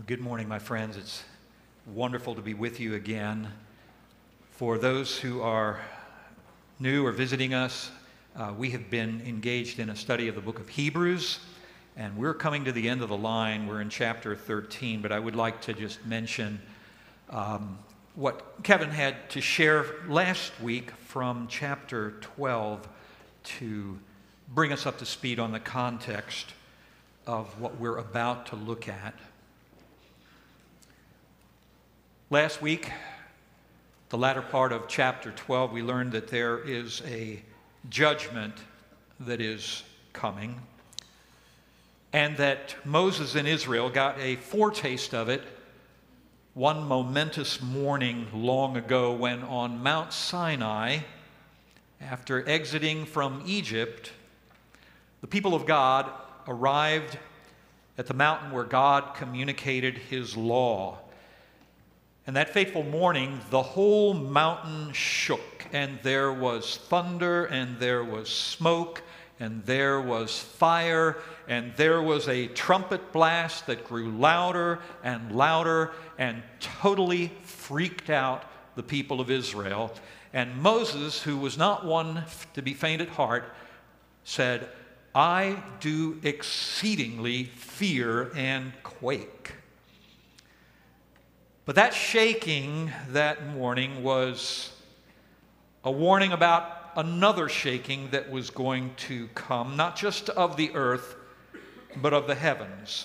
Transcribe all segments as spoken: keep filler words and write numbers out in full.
Good morning, my friends. It's wonderful to be with you again. For those who are new or visiting us, uh, we have been engaged in a study of the book of Hebrews, and we're coming to the end of the line. We're in chapter thirteen, but I would like to just mention um, what Kevin had to share last week from chapter twelve to bring us up to speed on the context of what we're about to look at. Last week, the latter part of chapter twelve, we learned that there is a judgment that is coming, and that Moses and Israel got a foretaste of it one momentous morning long ago when on Mount Sinai, after exiting from Egypt, the people of God arrived at the mountain where God communicated his law. And that fateful morning, the whole mountain shook, and there was thunder, and there was smoke, and there was fire, and there was a trumpet blast that grew louder and louder and totally freaked out the people of Israel. And Moses, who was not one to be faint at heart, said, "I do exceedingly fear and quake." But that shaking that morning was a warning about another shaking that was going to come, not just of the earth, but of the heavens.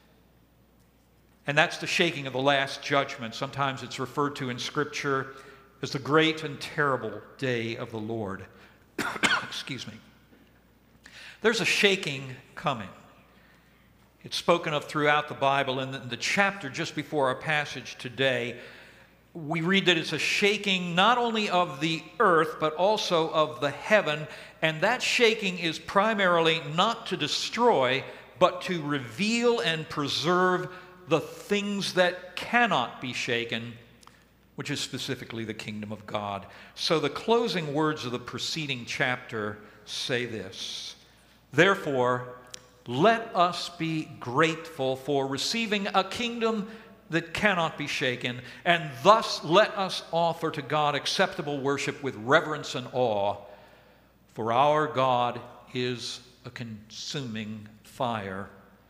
And that's the shaking of the last judgment. Sometimes it's referred to in Scripture as the great and terrible day of the Lord. Excuse me. There's a shaking coming. It's spoken of throughout the Bible. In the, the chapter just before our passage today, we read that it's a shaking not only of the earth, but also of the heaven. And that shaking is primarily not to destroy, but to reveal and preserve the things that cannot be shaken, which is specifically the kingdom of God. So the closing words of the preceding chapter say this: "Therefore, let us be grateful for receiving a kingdom that cannot be shaken, and thus let us offer to God acceptable worship with reverence and awe, for our God is a consuming fire."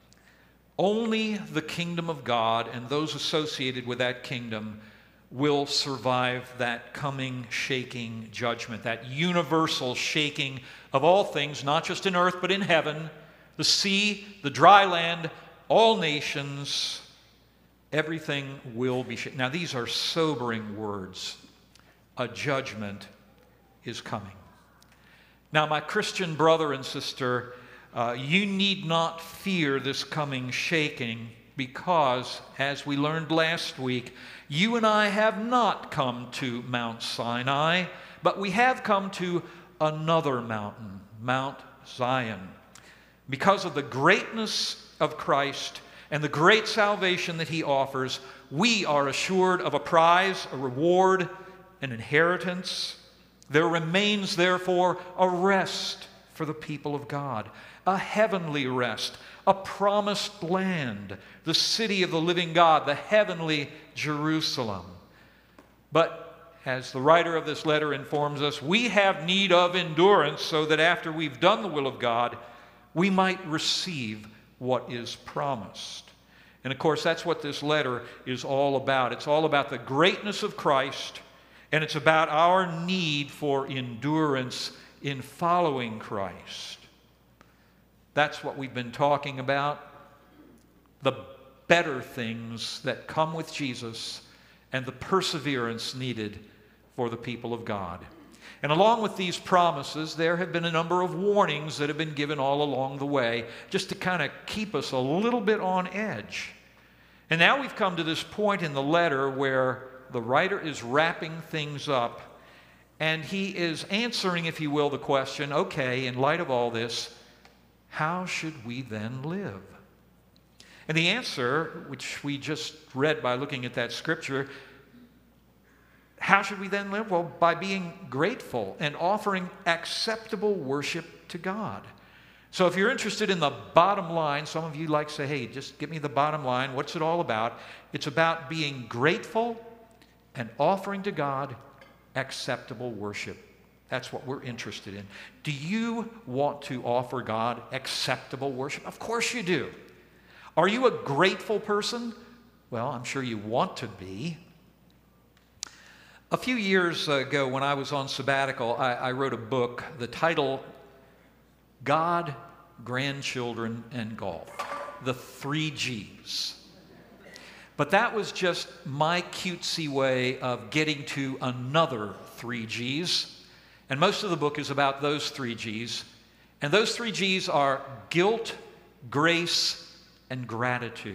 Only the kingdom of God and those associated with that kingdom will survive that coming shaking judgment, that universal shaking of all things, not just in earth, but in heaven, the sea, the dry land, all nations. Everything will be shaken. Now, these are sobering words. A judgment is coming. Now, my Christian brother and sister, uh, you need not fear this coming shaking, because, as we learned last week, you and I have not come to Mount Sinai, but we have come to another mountain, Mount Zion. Because of the greatness of Christ and the great salvation that he offers, we are assured of a prize, a reward, an inheritance. There remains, therefore, a rest for the people of God, a heavenly rest, a promised land, the city of the living God, the heavenly Jerusalem. But as the writer of this letter informs us, we have need of endurance so that after we've done the will of God, we might receive what is promised. And of course, that's what this letter is all about. It's all about the greatness of Christ, and it's about our need for endurance in following Christ. That's what we've been talking about, the better things that come with Jesus and the perseverance needed for the people of God. And along with these promises, there have been a number of warnings that have been given all along the way, just to kind of keep us a little bit on edge. And now we've come to this point in the letter where the writer is wrapping things up, and he is answering, if you will, the question, okay, in light of all this, how should we then live? And the answer, which we just read by looking at that scripture, how should we then live? Well, by being grateful and offering acceptable worship to God. So if you're interested in the bottom line, some of you like to say, hey, just give me the bottom line. What's it all about? It's about being grateful and offering to God acceptable worship. That's what we're interested in. Do you want to offer God acceptable worship? Of course you do. Are you a grateful person? Well, I'm sure you want to be. A few years ago, when I was on sabbatical, I, I wrote a book. The title, God, Grandchildren, and Golf. The three G's. But that was just my cutesy way of getting to another three G's. And most of the book is about those three G's. And those three G's are guilt, grace, and gratitude.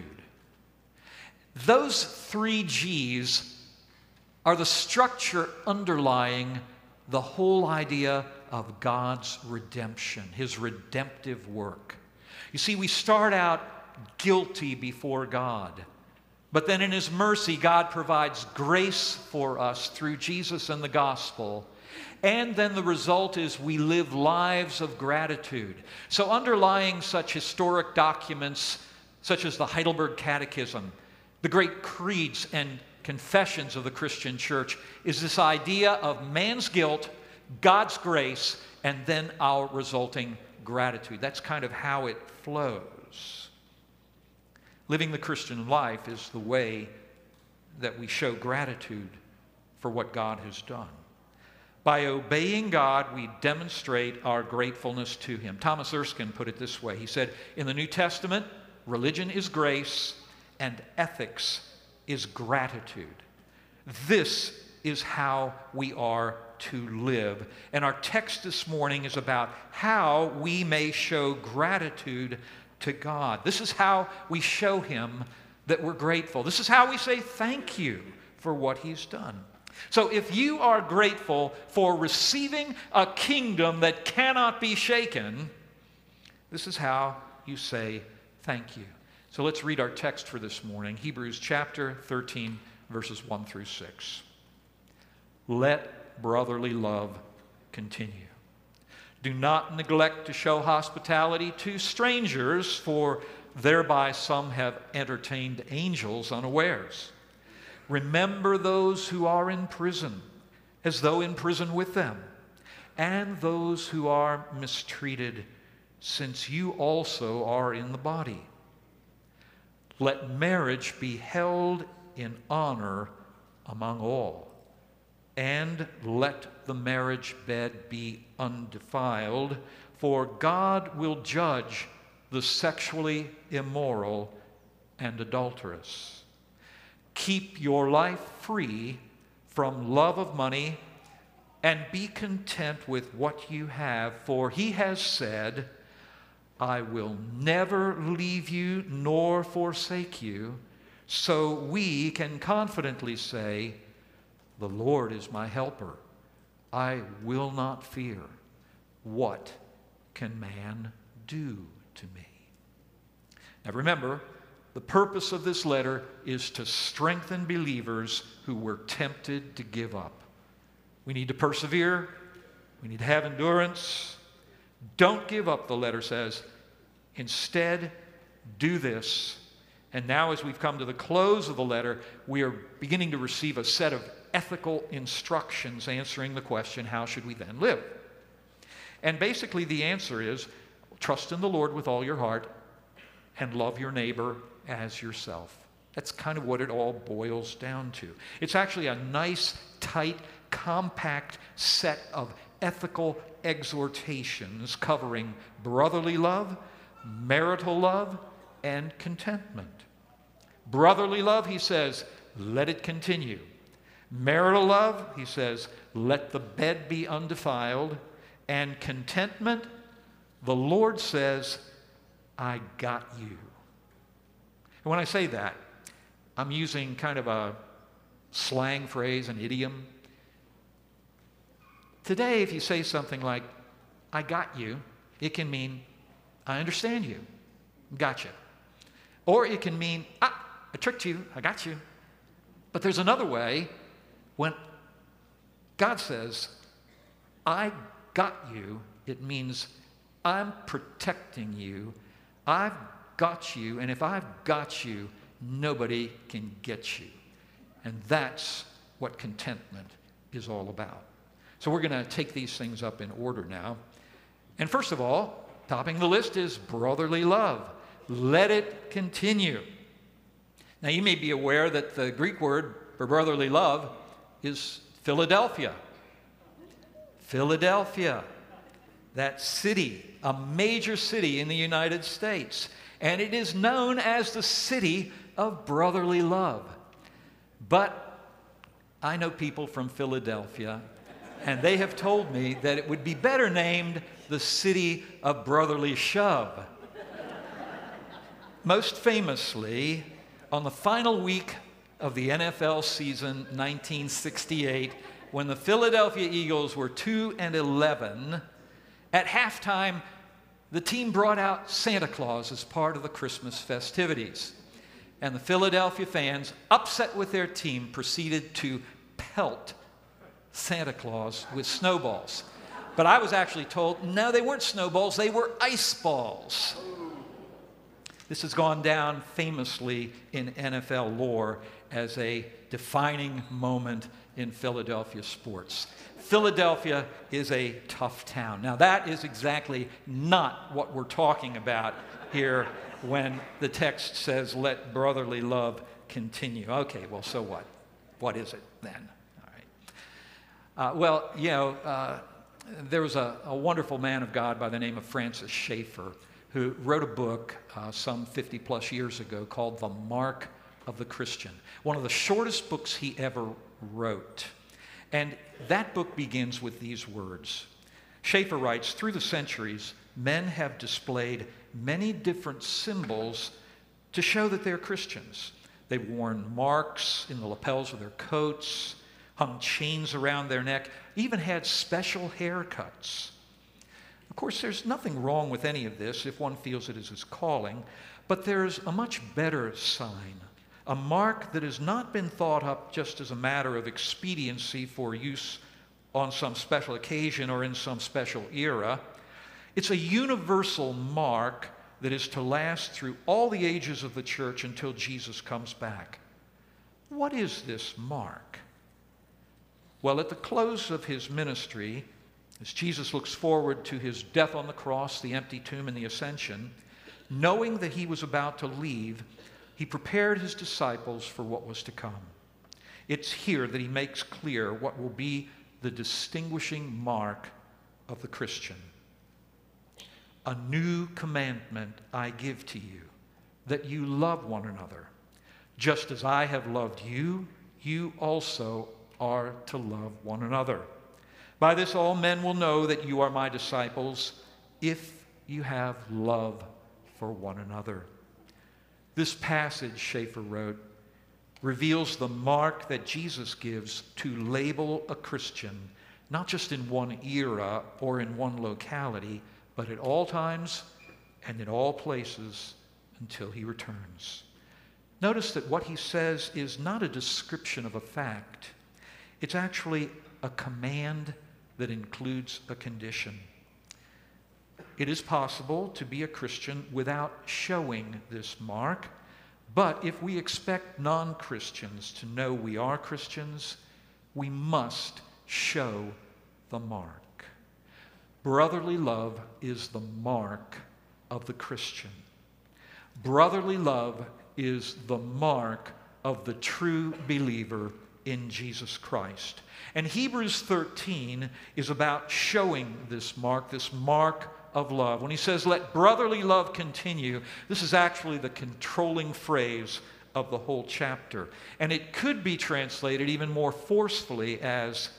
Those three G's are the structure underlying the whole idea of God's redemption, His redemptive work. You see, we start out guilty before God, but then in His mercy, God provides grace for us through Jesus and the gospel. And then the result is we live lives of gratitude. So underlying such historic documents, such as the Heidelberg Catechism, the great creeds and confessions of the Christian church, is this idea of man's guilt, God's grace, and then our resulting gratitude. That's kind of how it flows. Living the Christian life is the way that we show gratitude for what God has done. By obeying God, we demonstrate our gratefulness to Him. Thomas Erskine put it this way. He said, in the New Testament, religion is grace and ethics is gratitude. This is how we are to live. And our text this morning is about how we may show gratitude to God. This is how we show Him that we're grateful. This is how we say thank you for what He's done. So if you are grateful for receiving a kingdom that cannot be shaken, this is how you say thank you. So let's read our text for this morning, Hebrews chapter thirteen, verses one through six. Let brotherly love continue. Do not neglect to show hospitality to strangers, for thereby some have entertained angels unawares. Remember those who are in prison, as though in prison with them, and those who are mistreated, since you also are in the body. Let marriage be held in honor among all, and let the marriage bed be undefiled, for God will judge the sexually immoral and adulterous. Keep your life free from love of money, and be content with what you have, for He has said, I will never leave you nor forsake you. So we can confidently say, the Lord is my helper. I will not fear. What can man do to me? Now remember, the purpose of this letter is to strengthen believers who were tempted to give up. We need to persevere. We need to have endurance. Don't give up, the letter says. Instead, do this. And now as we've come to the close of the letter, we are beginning to receive a set of ethical instructions answering the question, how should we then live? And basically the answer is, trust in the Lord with all your heart and love your neighbor as yourself. That's kind of what it all boils down to. It's actually a nice, tight, compact set of ethical exhortations covering brotherly love, marital love, and contentment. Brotherly love, he says, let it continue. Marital love, he says, let the bed be undefiled. And contentment, the Lord says, I got you. And when I say that, I'm using kind of a slang phrase, an idiom. Today, if you say something like, I got you, it can mean, I understand you, gotcha. Or it can mean, ah, I tricked you, I got you. But there's another way when God says, I got you, it means I'm protecting you. I've got you, and if I've got you, nobody can get you. And that's what contentment is all about. So we're going to take these things up in order now. And first of all, topping the list is brotherly love. Let it continue. Now, you may be aware that the Greek word for brotherly love is Philadelphia. Philadelphia, that city, a major city in the United States. And it is known as the city of brotherly love. But I know people from Philadelphia, and they have told me that it would be better named the city of brotherly shove. Most famously, on the final week of the N F L season nineteen sixty-eight, when the Philadelphia Eagles were two and eleven, at halftime, the team brought out Santa Claus as part of the Christmas festivities. And the Philadelphia fans, upset with their team, proceeded to pelt Santa Claus with snowballs. But I was actually told, no, they weren't snowballs, they were ice balls. This has gone down famously in N F L lore as a defining moment in Philadelphia sports. Philadelphia is a tough town. Now, that is exactly not what we're talking about here when the text says, let brotherly love continue. Okay, well, so what? What is it then? All right. Uh, well, you know, uh, there was a, a wonderful man of God by the name of Francis Schaeffer who wrote a book uh, some fifty plus years ago called The Mark of the Christian, one of the shortest books he ever wrote. And that book begins with these words. Schaeffer writes, through the centuries, men have displayed many different symbols to show that they're Christians. They've worn marks in the lapels of their coats, hung chains around their neck, even had special haircuts. Of course, there's nothing wrong with any of this if one feels it is his calling, but there's a much better sign, a mark that has not been thought up just as a matter of expediency for use on some special occasion or in some special era. It's a universal mark that is to last through all the ages of the church until Jesus comes back. What is this mark? Well, at the close of his ministry, as Jesus looks forward to his death on the cross, the empty tomb, and the ascension, knowing that he was about to leave, he prepared his disciples for what was to come. It's here that he makes clear what will be the distinguishing mark of the Christian. A new commandment I give to you, that you love one another. Just as I have loved you, you also are to love one another. By this all men will know that you are my disciples, if you have love for one another. This passage, Schaeffer wrote, reveals the mark that Jesus gives to label a Christian, not just in one era or in one locality, but at all times and in all places until he returns. Notice that what he says is not a description of a fact. It's actually a command that includes a condition. It is possible to be a Christian without showing this mark, but if we expect non-Christians to know we are Christians, we must show the mark. Brotherly love is the mark of the Christian. Brotherly love is the mark of the true believer in Jesus Christ. And Hebrews thirteen is about showing this mark, this mark of love. When he says, let brotherly love continue, this is actually the controlling phrase of the whole chapter. And it could be translated even more forcefully as,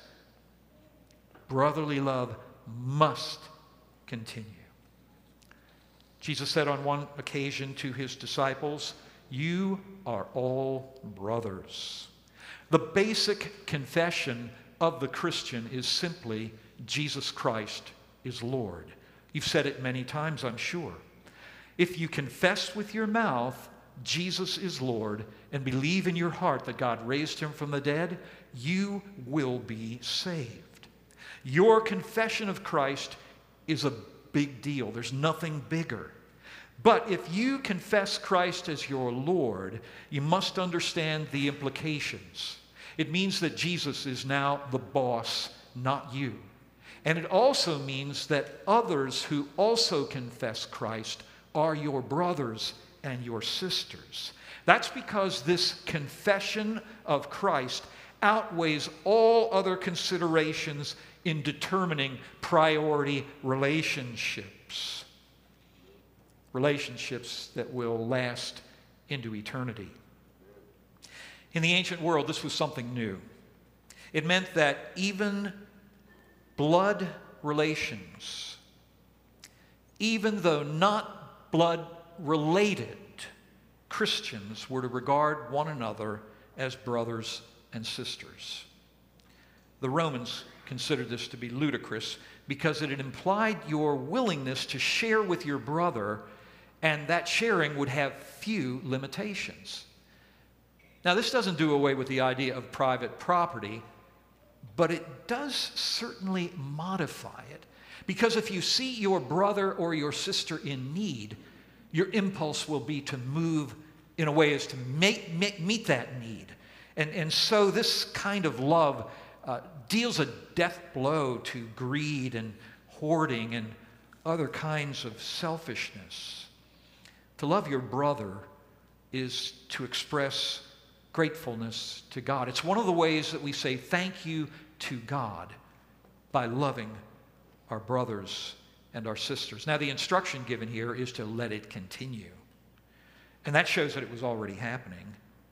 brotherly love must continue. Jesus said on one occasion to his disciples, you are all brothers. The basic confession of the Christian is simply, Jesus Christ is Lord. You've said it many times, I'm sure. If you confess with your mouth Jesus is Lord and believe in your heart that God raised him from the dead, you will be saved. Your confession of Christ is a big deal. There's nothing bigger. But if you confess Christ as your Lord, you must understand the implications. It means that Jesus is now the boss, not you. And it also means that others who also confess Christ are your brothers and your sisters. That's because this confession of Christ outweighs all other considerations in determining priority relationships. Relationships that will last into eternity. In the ancient world, this was something new. It meant that even blood relations, even though not blood related, Christians were to regard one another as brothers and sisters. The Romans considered this to be ludicrous because it had implied your willingness to share with your brother, and that sharing would have few limitations. Now, this doesn't do away with the idea of private property, but it does certainly modify it. Because if you see your brother or your sister in need, your impulse will be to move in a way as to make, make, meet that need. And, and so this kind of love uh, deals a death blow to greed and hoarding and other kinds of selfishness. To love your brother is to express gratefulness to God. It's one of the ways that we say thank you to God, by loving our brothers and our sisters. Now, the instruction given here is to let it continue. And that shows that it was already happening.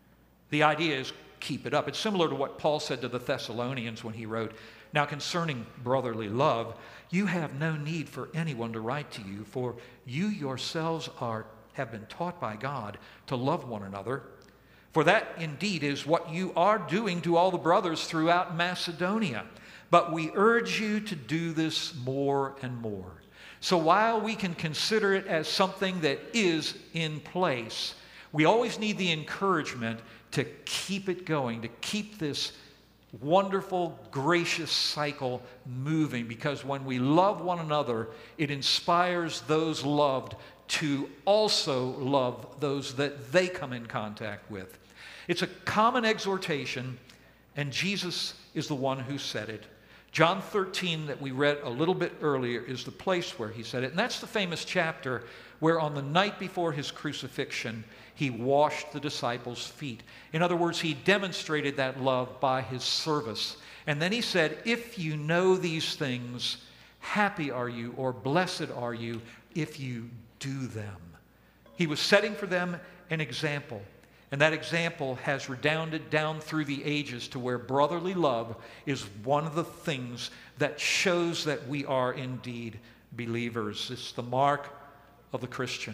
The idea is keep it up. It's similar to what Paul said to the Thessalonians when he wrote, "Now concerning brotherly love, you have no need for anyone to write to you, for you yourselves are have been taught by God to love one another. For that indeed is what you are doing to all the brothers throughout Macedonia. But we urge you to do this more and more." So while we can consider it as something that is in place, we always need the encouragement to keep it going, to keep this wonderful, gracious cycle moving. Because when we love one another, it inspires those loved to also love those that they come in contact with. It's a common exhortation, and Jesus is the one who said it. John thirteen, that we read a little bit earlier, is the place where he said it. And that's the famous chapter where on the night before his crucifixion, he washed the disciples' feet. In other words, he demonstrated that love by his service. And then he said, if you know these things, happy are you, or blessed are you, if you do them. He was setting for them an example. And that example has redounded down through the ages to where brotherly love is one of the things that shows that we are indeed believers. It's the mark of the Christian.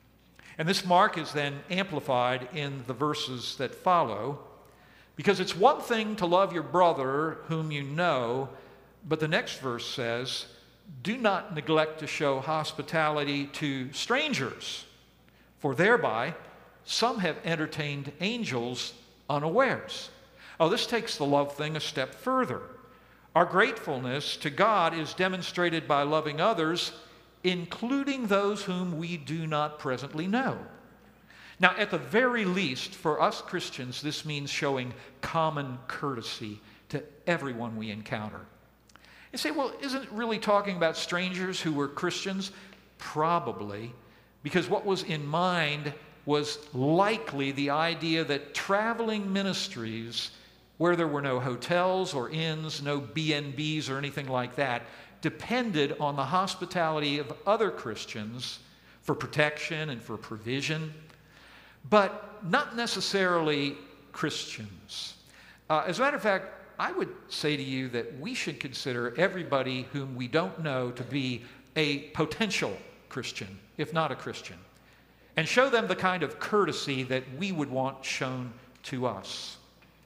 And this mark is then amplified in the verses that follow, because it's one thing to love your brother whom you know, but the next verse says, do not neglect to show hospitality to strangers, for thereby some have entertained angels unawares. Oh, this takes the love thing a step further. Our gratefulness to God is demonstrated by loving others, including those whom we do not presently know. Now, at the very least, for us Christians, this means showing common courtesy to everyone we encounter. You say, well, isn't it really talking about strangers who were Christians? Probably, because what was in mind was likely the idea that traveling ministries, where there were no hotels or inns, no B and Bs or anything like that, depended on the hospitality of other Christians for protection and for provision, but not necessarily Christians. Uh, as a matter of fact, I would say to you that we should consider everybody whom we don't know to be a potential Christian, if not a Christian, and show them the kind of courtesy that we would want shown to us.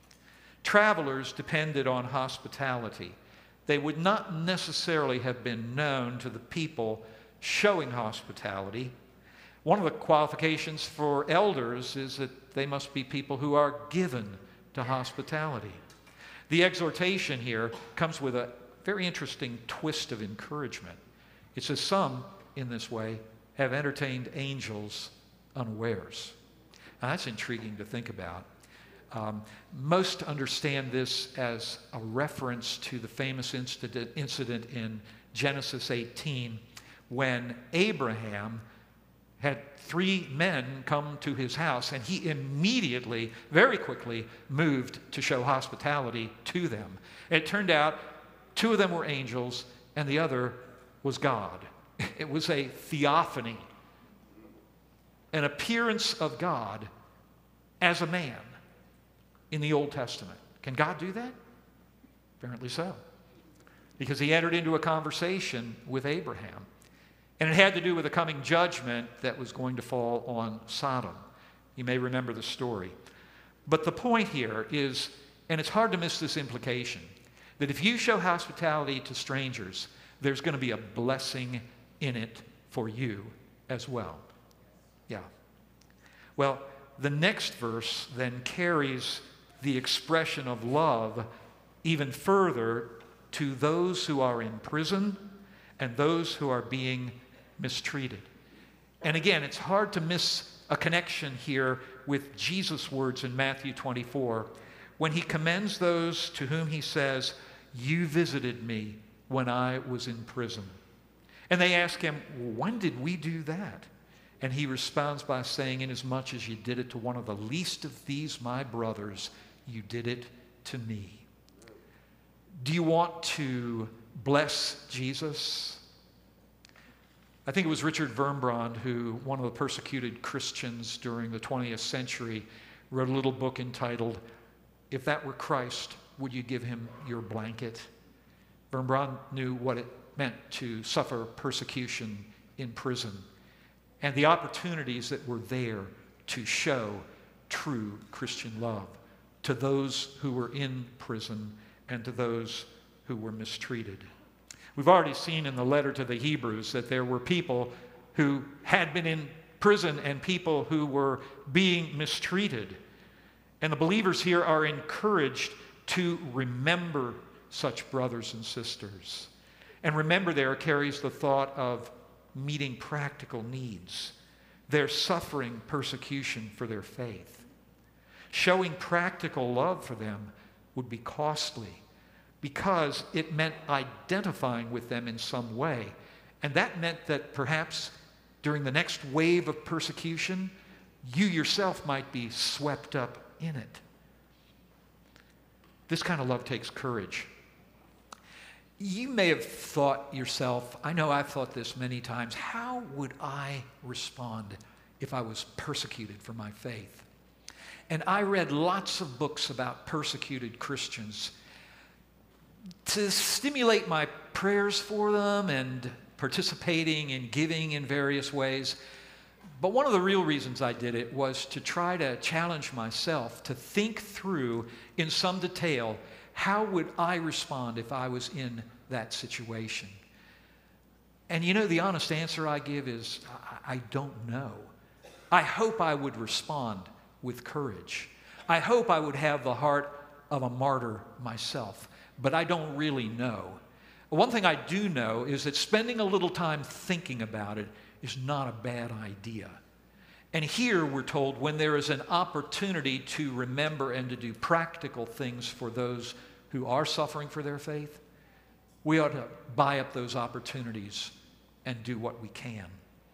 Travelers depended on hospitality. They would not necessarily have been known to the people showing hospitality. One of the qualifications for elders is that they must be people who are given to hospitality. The exhortation here comes with a very interesting twist of encouragement. It says some, in this way, have entertained angels unawares. Now, that's intriguing to think about. Um, most understand this as a reference to the famous incident, incident in Genesis eighteen when Abraham had three men come to his house, and he immediately, very quickly, moved to show hospitality to them. It turned out two of them were angels, and the other was God. It was a theophany, an appearance of God as a man in the Old Testament. Can God do that? Apparently so. Because he entered into a conversation with Abraham. And it had to do with a coming judgment that was going to fall on Sodom. You may remember the story. But the point here is, and it's hard to miss this implication, that if you show hospitality to strangers, there's going to be a blessing in it for you as well. Yeah. Well, the next verse then carries the expression of love even further to those who are in prison and those who are being mistreated. And again, it's hard to miss a connection here with Jesus' words in Matthew twenty-four when he commends those to whom he says, "You visited me when I was in prison." And they ask him, "When did we do that?" And he responds by saying, "Inasmuch as you did it to one of the least of these my brothers, you did it to me." Do you want to bless Jesus? I think it was Richard Wurmbrand who, one of the persecuted Christians during the twentieth century, wrote a little book entitled, "If That Were Christ, Would You Give Him Your Blanket?" Wurmbrand knew what it meant to suffer persecution in prison and the opportunities that were there to show true Christian love to those who were in prison and to those who were mistreated. We've already seen in the letter to the Hebrews that there were people who had been in prison and people who were being mistreated. And the believers here are encouraged to remember such brothers and sisters. And remember there carries the thought of meeting practical needs. They're suffering persecution for their faith. Showing practical love for them would be costly because it meant identifying with them in some way. And that meant that perhaps during the next wave of persecution, you yourself might be swept up in it. This kind of love takes courage. You may have thought yourself, I know I've thought this many times, how would I respond if I was persecuted for my faith? And I read lots of books about persecuted Christians to stimulate my prayers for them and participating and giving in various ways. But one of the real reasons I did it was to try to challenge myself to think through in some detail, how would I respond if I was in that situation? And you know, the honest answer I give is, I, I don't know. I hope I would respond with courage. I hope I would have the heart of a martyr myself, but I don't really know. One thing I do know is that spending a little time thinking about it is not a bad idea. And here we're told when there is an opportunity to remember and to do practical things for those who are suffering for their faith, we ought to buy up those opportunities and do what we can.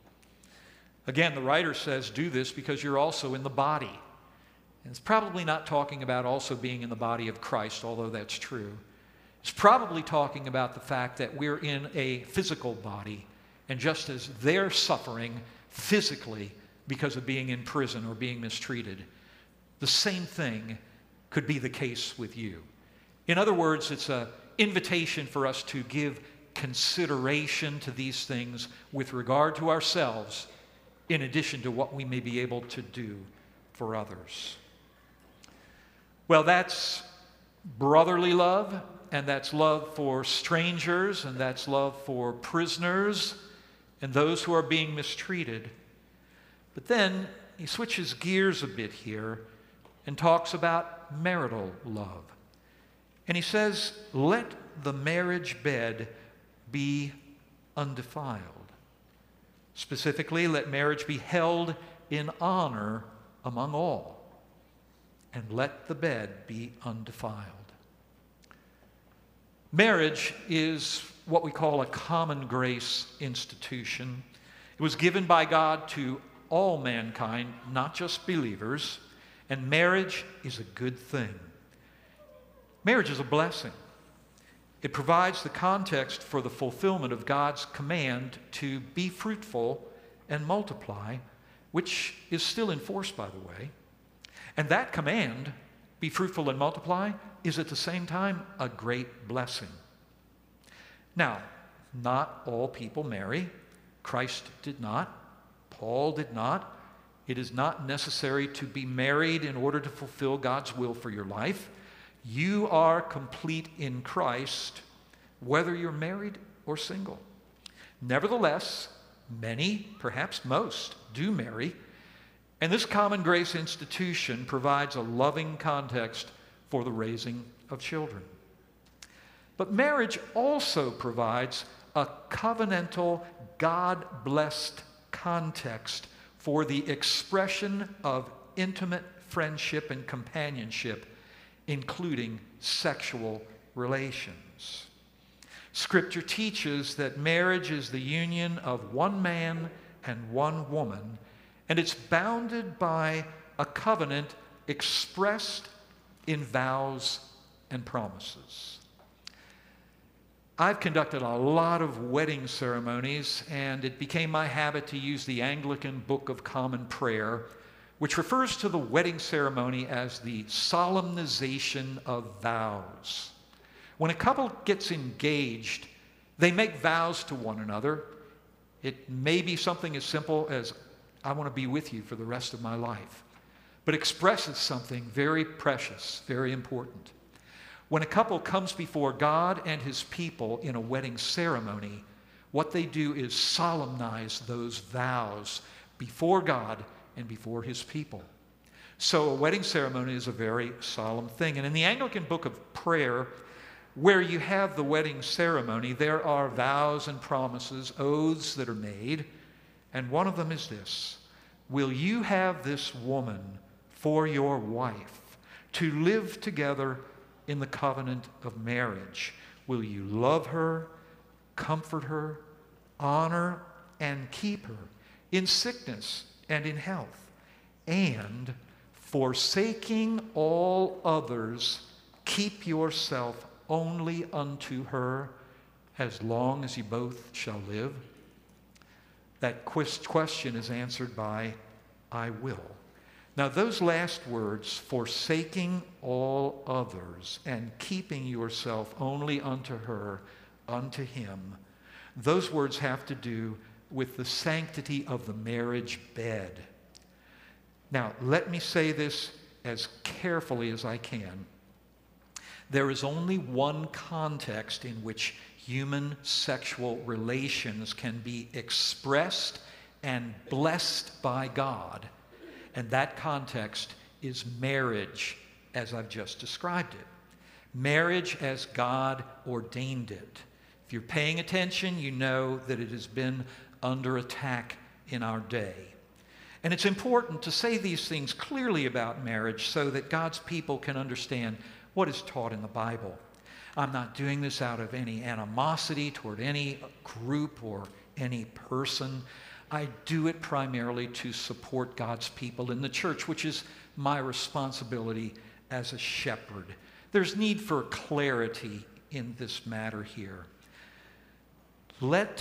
Again, the writer says, do this because you're also in the body. And it's probably not talking about also being in the body of Christ, although that's true. It's probably talking about the fact that we're in a physical body, and just as they're suffering physically because of being in prison or being mistreated, the same thing could be the case with you. In other words, it's an invitation for us to give consideration to these things with regard to ourselves, in addition to what we may be able to do for others. Well, that's brotherly love, and that's love for strangers, and that's love for prisoners and those who are being mistreated. But then he switches gears a bit here and talks about marital love. And he says, let the marriage bed be undefiled. Specifically, let marriage be held in honor among all, and let the bed be undefiled. Marriage is what we call a common grace institution. It was given by God to all mankind, not just believers, and marriage is a good thing. Marriage is a blessing. It provides the context for the fulfillment of God's command to be fruitful and multiply, which is still in force, by the way. And that command, be fruitful and multiply, is at the same time a great blessing. Now, not all people marry. Christ did not. Paul did not. It is not necessary to be married in order to fulfill God's will for your life. You are complete in Christ, whether you're married or single. Nevertheless, many, perhaps most, do marry, and this common grace institution provides a loving context for the raising of children. But marriage also provides a covenantal, God-blessed context for the expression of intimate friendship and companionship, including sexual relations. Scripture teaches that marriage is the union of one man and one woman, and it's bounded by a covenant expressed in vows and promises. I've conducted a lot of wedding ceremonies, and it became my habit to use the Anglican Book of Common Prayer, which refers to the wedding ceremony as the solemnization of vows. When a couple gets engaged, they make vows to one another. It may be something as simple as, I want to be with you for the rest of my life, but expresses something very precious, very important. When a couple comes before God and his people in a wedding ceremony, what they do is solemnize those vows before God and before his people. So a wedding ceremony is a very solemn thing. And in the Anglican Book of Prayer, where you have the wedding ceremony, there are vows and promises, oaths that are made, and one of them is this: will you have this woman for your wife, to live together in the covenant of marriage? Will you love her, comfort her, honor and keep her in sickness and in health, and forsaking all others, keep yourself only unto her as long as you both shall live? That question is answered by, I will. Now, those last words, forsaking all others and keeping yourself only unto her, unto him, those words have to do with the sanctity of the marriage bed. Now, let me say this as carefully as I can. There is only one context in which human sexual relations can be expressed and blessed by God, and that context is marriage, as I've just described it. Marriage as God ordained it. If you're paying attention, you know that it has been under attack in our day. And it's important to say these things clearly about marriage so that God's people can understand what is taught in the Bible. I'm not doing this out of any animosity toward any group or any person. I do it primarily to support God's people in the church, which is my responsibility as a shepherd. There's need for clarity in this matter here. Let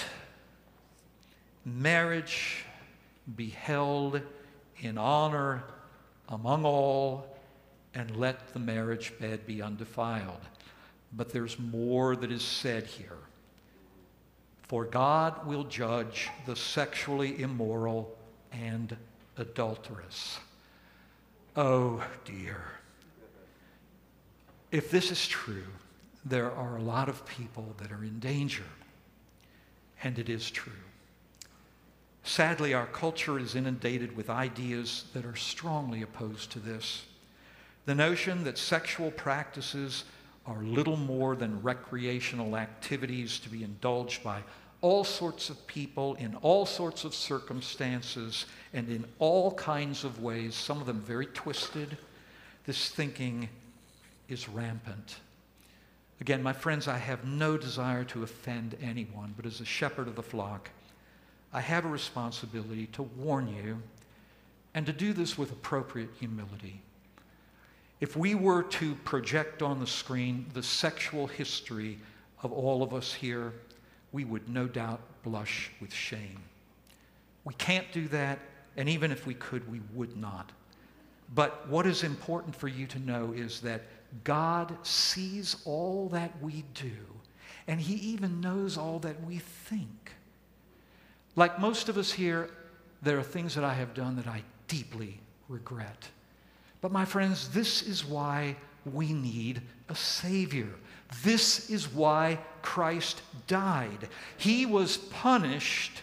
marriage be held in honor among all, and let the marriage bed be undefiled. But there's more that is said here. For God will judge the sexually immoral and adulterous. Oh dear. If this is true, there are a lot of people that are in danger. And it is true. Sadly, our culture is inundated with ideas that are strongly opposed to this. The notion that sexual practices are little more than recreational activities to be indulged by all sorts of people, in all sorts of circumstances, and in all kinds of ways, some of them very twisted. This thinking is rampant. Again, my friends, I have no desire to offend anyone, but as a shepherd of the flock, I have a responsibility to warn you and to do this with appropriate humility. If we were to project on the screen the sexual history of all of us here, we would no doubt blush with shame. We can't do that, and even if we could, we would not. But what is important for you to know is that God sees all that we do, and He even knows all that we think. Like most of us here, there are things that I have done that I deeply regret. But my friends, this is why we need a Savior. This is why Christ died. He was punished.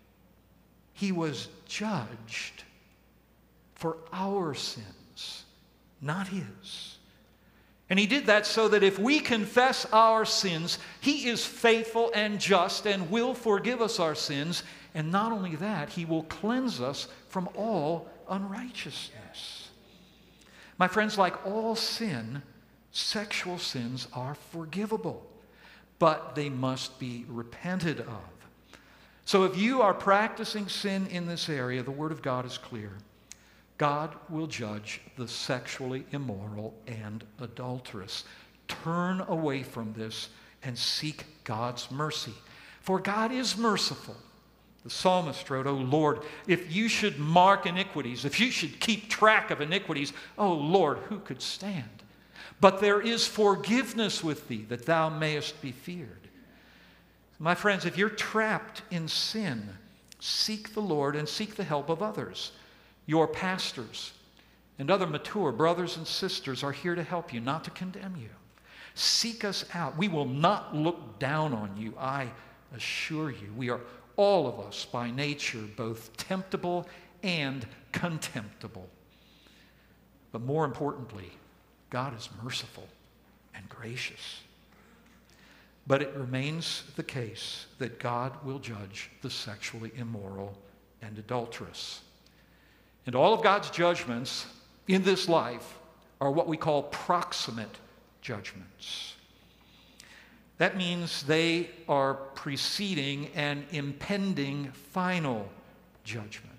He was judged for our sins, not His. And He did that so that if we confess our sins, He is faithful and just and will forgive us our sins. And not only that, He will cleanse us from all unrighteousness. My friends, like all sin, sexual sins are forgivable, but they must be repented of. So if you are practicing sin in this area, the Word of God is clear. God will judge the sexually immoral and adulterous. Turn away from this and seek God's mercy, for God is merciful. The psalmist wrote, "O Lord, if you should mark iniquities, if you should keep track of iniquities, O Lord, who could stand? But there is forgiveness with thee, that thou mayest be feared." My friends, if you're trapped in sin, seek the Lord and seek the help of others. Your pastors and other mature brothers and sisters are here to help you, not to condemn you. Seek us out. We will not look down on you, I assure you. We are, all of us, by nature, both temptable and contemptible. But more importantly, God is merciful and gracious. But it remains the case that God will judge the sexually immoral and adulterous. And all of God's judgments in this life are what we call proximate judgments. That means they are preceding an impending final judgment.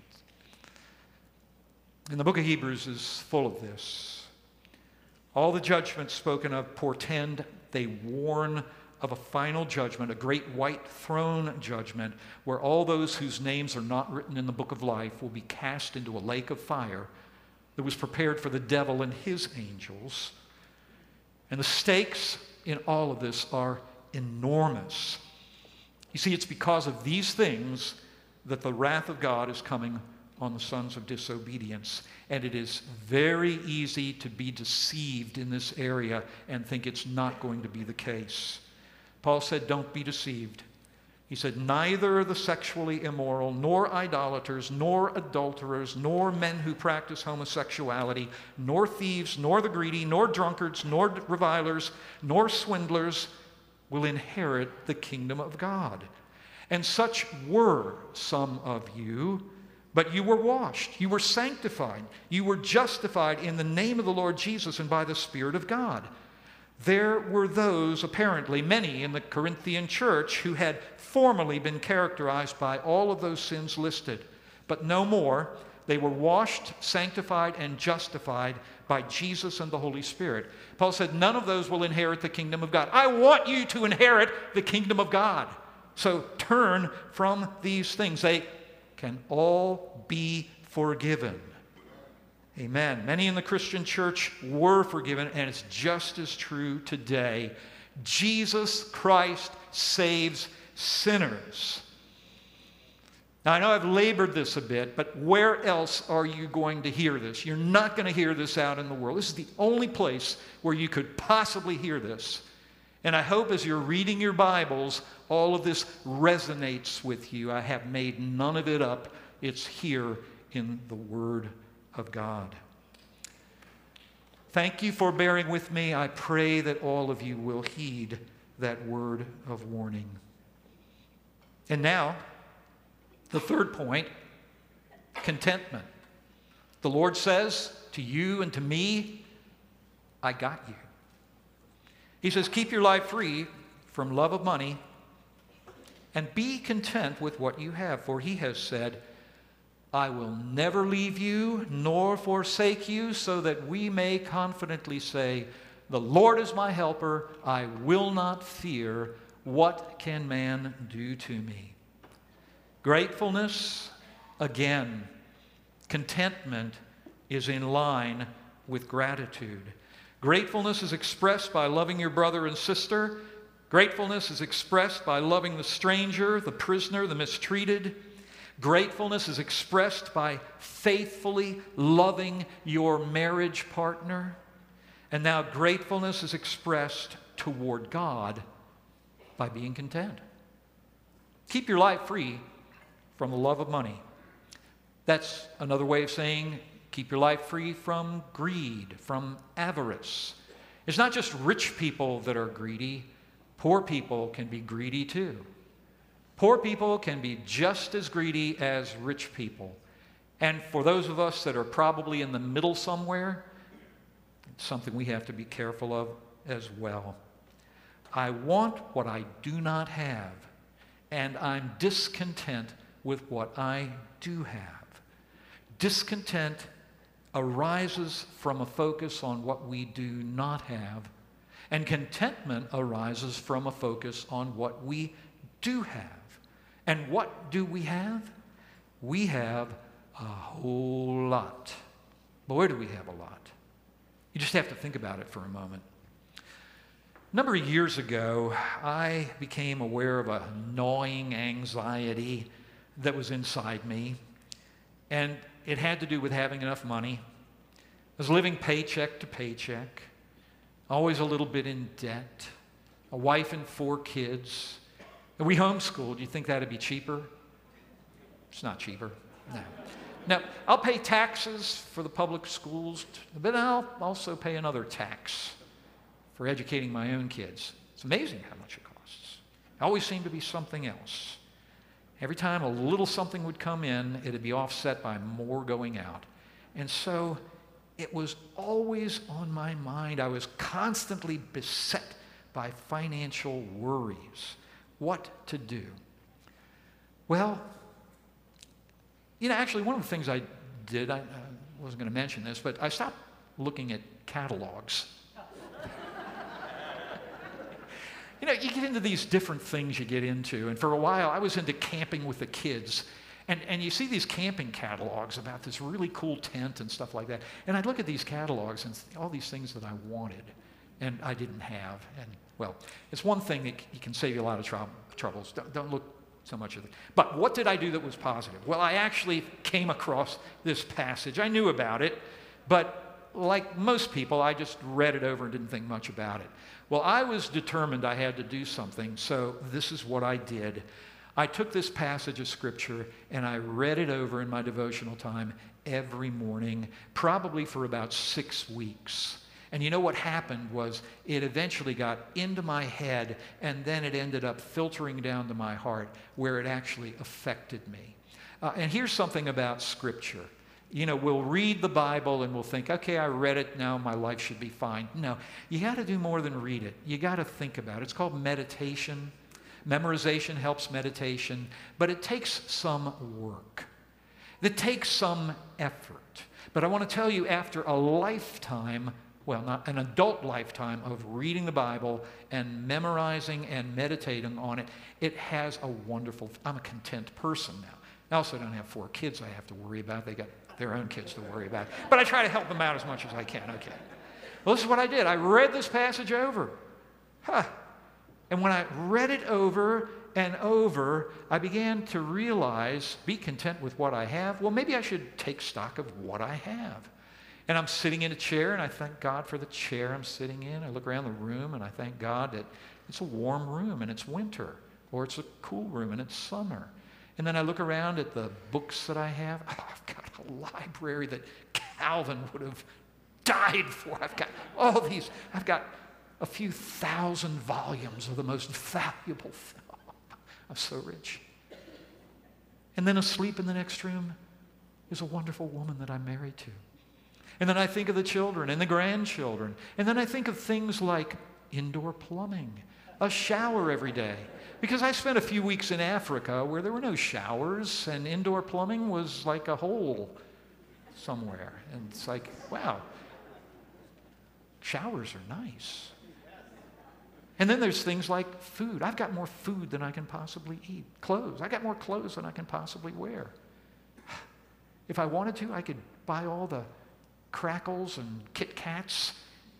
And the book of Hebrews is full of this. All the judgments spoken of portend, they warn of a final judgment, a great white throne judgment, where all those whose names are not written in the book of life will be cast into a lake of fire that was prepared for the devil and his angels. And the stakes in all of this are enormous. You see, it's because of these things that the wrath of God is coming on the sons of disobedience. And it is very easy to be deceived in this area and think it's not going to be the case. Paul said, don't be deceived. He said, neither the sexually immoral, nor idolaters, nor adulterers, nor men who practice homosexuality, nor thieves, nor the greedy, nor drunkards, nor revilers, nor swindlers will inherit the kingdom of God. And such were some of you, but you were washed, you were sanctified, you were justified in the name of the Lord Jesus and by the Spirit of God. There were those, apparently many in the Corinthian church, who had formerly been characterized by all of those sins listed, but no more. They were washed, sanctified, and justified by Jesus and the Holy Spirit. Paul said, none of those will inherit the kingdom of God. I want you to inherit the kingdom of God. So turn from these things. They can all be forgiven. Amen. Many in the Christian church were forgiven, and it's just as true today. Jesus Christ saves sinners. Now, I know I've labored this a bit, but where else are you going to hear this? You're not going to hear this out in the world. This is the only place where you could possibly hear this. And I hope as you're reading your Bibles, all of this resonates with you. I have made none of it up. It's here in the Word of God. Thank you for bearing with me. I pray that all of you will heed that word of warning. And now, the third point, contentment. The Lord says to you and to me, I got you. He says, keep your life free from love of money and be content with what you have. For he has said, I will never leave you nor forsake you, so that we may confidently say, the Lord is my helper. I will not fear. What can man do to me? Gratefulness, again, contentment is in line with gratitude. Gratefulness is expressed by loving your brother and sister. Gratefulness is expressed by loving the stranger, the prisoner, the mistreated. Gratefulness is expressed by faithfully loving your marriage partner. And now gratefulness is expressed toward God by being content. Keep your life free from the love of money. That's another way of saying keep your life free from greed, from avarice. It's not just rich people that are greedy. Poor people can be greedy too. Poor people can be just as greedy as rich people. And for those of us that are probably in the middle somewhere, it's something we have to be careful of as well. I want what I do not have, and I'm discontent with what I do have. Discontent arises from a focus on what we do not have, and contentment arises from a focus on what we do have. And what do we have? We have a whole lot. Boy, do we have a lot. You just have to think about it for a moment. A number of years ago, I became aware of a gnawing anxiety that was inside me, and it had to do with having enough money. I was living paycheck to paycheck, always a little bit in debt, a wife and four kids. And we homeschooled. Do you think that would be cheaper? It's not cheaper. No. Now, I'll pay taxes for the public schools, but I'll also pay another tax for educating my own kids. It's amazing how much it costs. It always seemed to be something else. Every time a little something would come in, it would be offset by more going out. And so it was always on my mind. I was constantly beset by financial worries. What to do? Well, you know, actually, one of the things I did, I, I wasn't going to mention this, but I stopped looking at catalogs. You know, you get into these different things you get into, and for a while I was into camping with the kids, and, and you see these camping catalogs about this really cool tent and stuff like that, and I'd look at these catalogs and all these things that I wanted, and I didn't have, and well, it's one thing that you can save you a lot of trou- troubles. Don't, don't look so much of it. But what did I do that was positive? Well, I actually came across this passage. I knew about it, but like most people, I just read it over and didn't think much about it. Well, I was determined I had to do something, so this is what I did. I took this passage of Scripture and I read it over in my devotional time every morning, probably for about six weeks. And you know what happened was it eventually got into my head, and then it ended up filtering down to my heart where it actually affected me. Uh, and here's something about Scripture. You know, we'll read the Bible and we'll think, okay, I read it, now my life should be fine. No, you got to do more than read it. You got to think about it. It's called meditation. Memorization helps meditation, but it takes some work. It takes some effort. But I want to tell you, after a lifetime, well, not an adult lifetime of reading the Bible and memorizing and meditating on it, it has a wonderful, I'm a content person now. I also don't have four kids I have to worry about. They got their own kids to worry about. But I try to help them out as much as I can. Okay. Well, this is what I did. I read this passage over. Huh. And when I read it over and over, I began to realize, be content with what I have. Well, maybe I should take stock of what I have. And I'm sitting in a chair, and I thank God for the chair I'm sitting in. I look around the room, and I thank God that it's a warm room, and it's winter. Or it's a cool room, and it's summer. And then I look around at the books that I have. Oh, I've got a library that Calvin would have died for. I've got all these. I've got a few thousand volumes of the most valuable film. I'm so rich. And then asleep in the next room is a wonderful woman that I'm married to. And then I think of the children and the grandchildren. And then I think of things like indoor plumbing, a shower every day. Because I spent a few weeks in Africa where there were no showers, and indoor plumbing was like a hole somewhere. And it's like, wow, showers are nice. And then there's things like food. I've got more food than I can possibly eat. Clothes. I got more clothes than I can possibly wear. If I wanted to, I could buy all the Crackles and Kit Kats,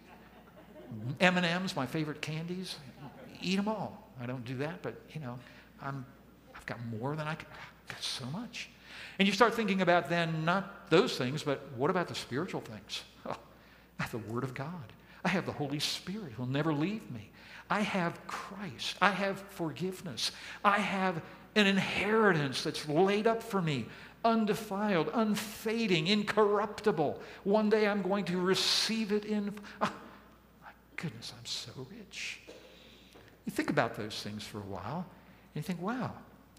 M and M's, my favorite candies, eat them all. I don't do that, but, you know, I'm, I've got more than I can. I've got so much. And you start thinking about then not those things, but what about the spiritual things? Oh, I have the Word of God. I have the Holy Spirit who will never leave me. I have Christ. I have forgiveness. I have an inheritance that's laid up for me, undefiled, unfading, incorruptible. One day I'm going to receive it in... Oh, my goodness, I'm so rich. You think about those things for a while, and you think, wow.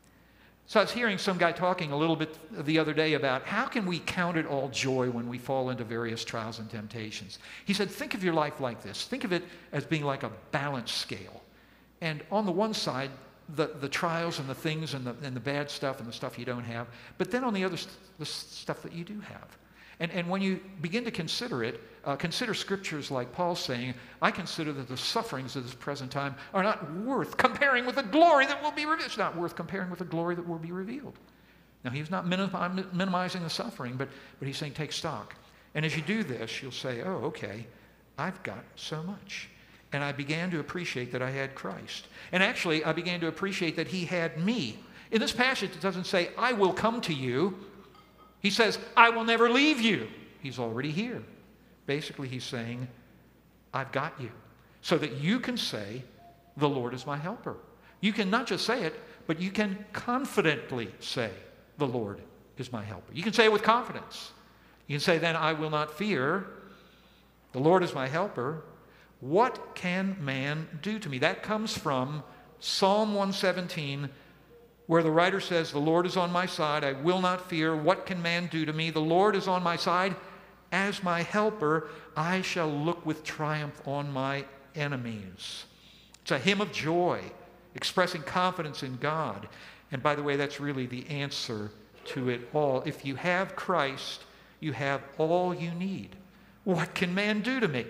So I was hearing some guy talking a little bit the other day about how can we count it all joy when we fall into various trials and temptations. He said, think of your life like this. Think of it as being like a balance scale. And on the one side, the, the trials and the things and the, and the bad stuff and the stuff you don't have, but then on the other, st- the stuff that you do have. And, and when you begin to consider it, uh, consider scriptures like Paul saying, I consider that the sufferings of this present time are not worth comparing with the glory that will be revealed. It's not worth comparing with the glory that will be revealed. Now, he's not minim- minimizing the suffering, but, but he's saying take stock. And as you do this, you'll say, oh, okay, I've got so much. And I began to appreciate that I had Christ. And actually, I began to appreciate that he had me. In this passage, it doesn't say, I will come to you. He says, I will never leave you. He's already here. Basically, he's saying, I've got you. So that you can say, the Lord is my helper. You can not just say it, but you can confidently say, the Lord is my helper. You can say it with confidence. You can say, then I will not fear. The Lord is my helper. What can man do to me? That comes from Psalm one seventeen, where the writer says, the Lord is on my side, I will not fear. What can man do to me? The Lord is on my side. As my helper, I shall look with triumph on my enemies. It's a hymn of joy, expressing confidence in God. And by the way, that's really the answer to it all. If you have Christ, you have all you need. What can man do to me?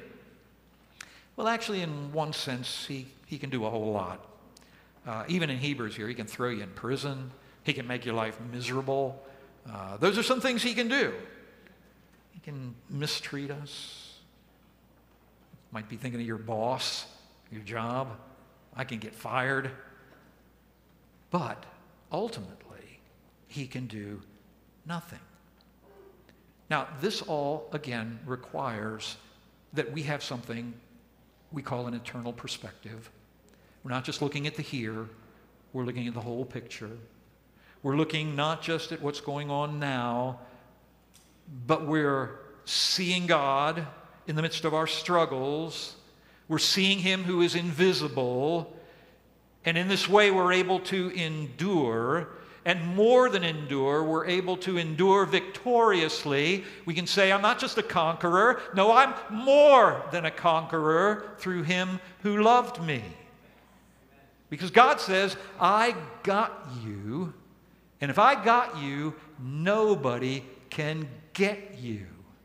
Well, actually, in one sense, he, he can do a whole lot. Uh, even in Hebrews here, he can throw you in prison. He can make your life miserable. Uh, those are some things he can do. He can mistreat us. Might be thinking of your boss, your job. I can get fired. But ultimately, he can do nothing. Now, this all, again, requires that we have something we call an eternal perspective. We're not just looking at the here, we're looking at the whole picture. We're looking not just at what's going on now, but we're seeing God in the midst of our struggles. We're seeing Him who is invisible. And in this way, we're able to endure. And more than endure, we're able to endure victoriously. We can say, I'm not just a conqueror. No, I'm more than a conqueror through Him who loved me. Because God says, I got you. And if I got you, nobody can get you.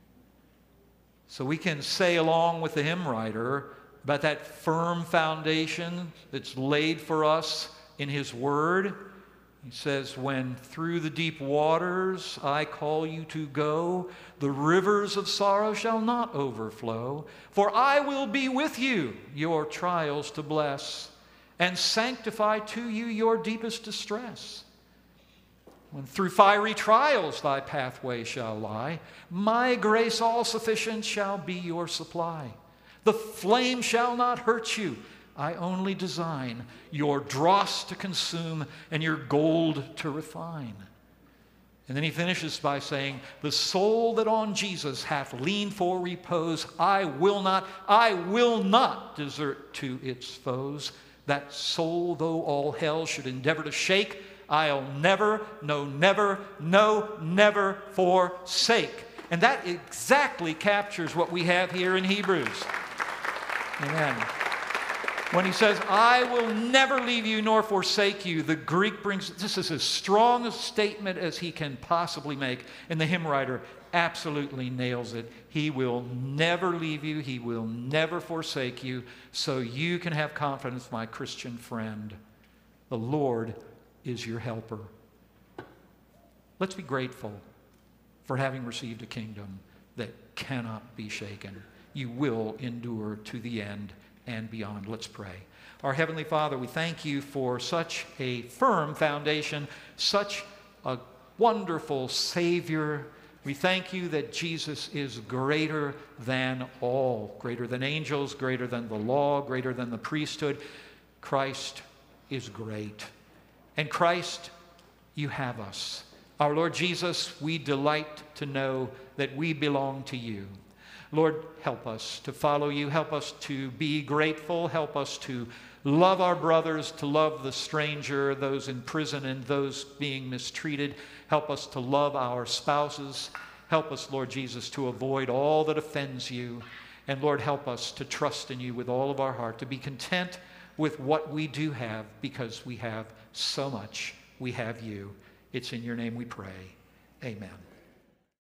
So we can say along with the hymn writer about that firm foundation that's laid for us in His Word. He says, when through the deep waters I call you to go, the rivers of sorrow shall not overflow. For I will be with you, your trials to bless, and sanctify to you your deepest distress. When through fiery trials thy pathway shall lie, my grace all sufficient shall be your supply. The flame shall not hurt you. I only design your dross to consume and your gold to refine. And then he finishes by saying, the soul that on Jesus hath leaned for repose, I will not, I will not desert to its foes. That soul, though all hell should endeavor to shake, I'll never, no, never, no, never forsake. And that exactly captures what we have here in Hebrews. Amen. When he says, I will never leave you nor forsake you, the Greek brings, this is as strong a statement as he can possibly make. And the hymn writer absolutely nails it. He will never leave you. He will never forsake you. So you can have confidence, my Christian friend. The Lord is your helper. Let's be grateful for having received a kingdom that cannot be shaken. You will endure to the end and beyond. Let's pray. Our Heavenly Father, we thank you for such a firm foundation, such a wonderful Savior. We thank you that Jesus is greater than all, greater than angels, greater than the law, greater than the priesthood. Christ is great. And Christ, you have us. Our Lord Jesus, we delight to know that we belong to you. Lord, help us to follow you. Help us to be grateful. Help us to love our brothers, to love the stranger, those in prison and those being mistreated. Help us to love our spouses. Help us, Lord Jesus, to avoid all that offends you. And Lord, help us to trust in you with all of our heart, to be content with what we do have because we have so much. We have you. It's in your name we pray. Amen.